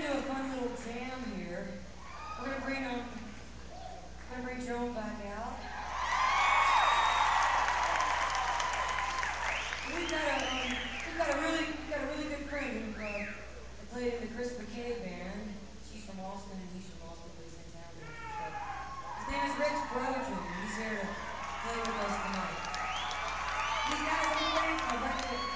do a fun little jam here. We're gonna bring Joan back out. We've got a really good friend who played in the Chris McKay band. She's from Austin and he's from Austin, but he's in town tonight. His name is Rich Brotherton. He's here to play with us tonight. These guys have been playing for a record.